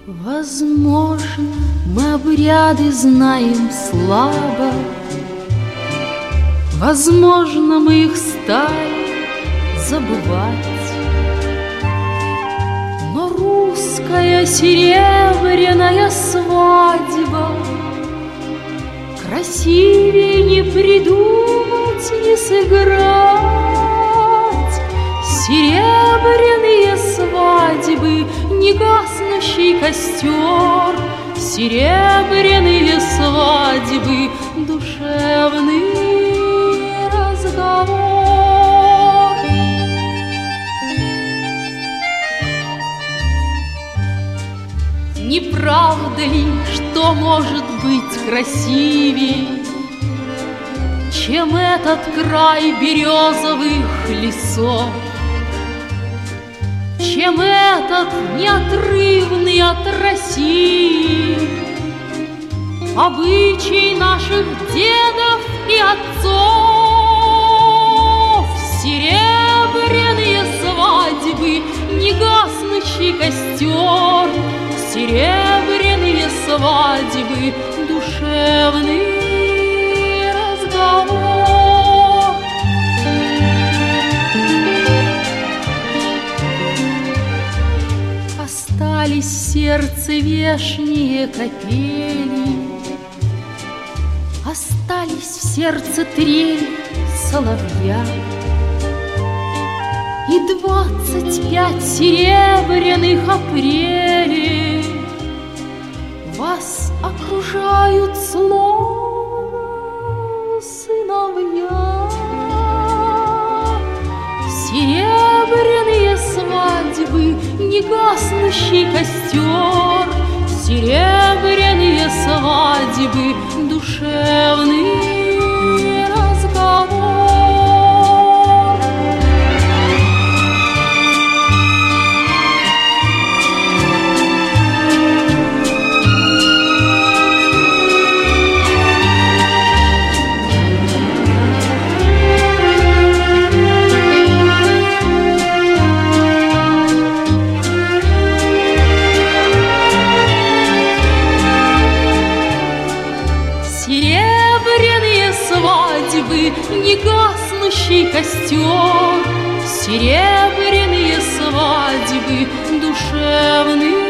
Возможно, мы обряды знаем слабо, возможно, мы их стали забывать, но русская серебряная свадьба красивее не придумать, не сыграть. Серебряные свадьбы, не гаснущий костер, серебряные свадьбы, душевный разговор. Не правда ли, что может быть красивей, чем этот край березовых лесов, чем этот неотрывный от России обычай наших дедов и отцов? Серебряные свадьбы, не гаснущий костер, серебряные свадьбы, душевный разговор. Остались в сердце вешние капели, остались в сердце трель соловья и 25 серебряных апрелей. Вас окружают словно сыновья. Серебряные свадьбы, не гаснущий костер, серебряные свадьбы, душевный разговор. Серебряные свадьбы, не гаснущий костер, серебряные свадьбы, душевный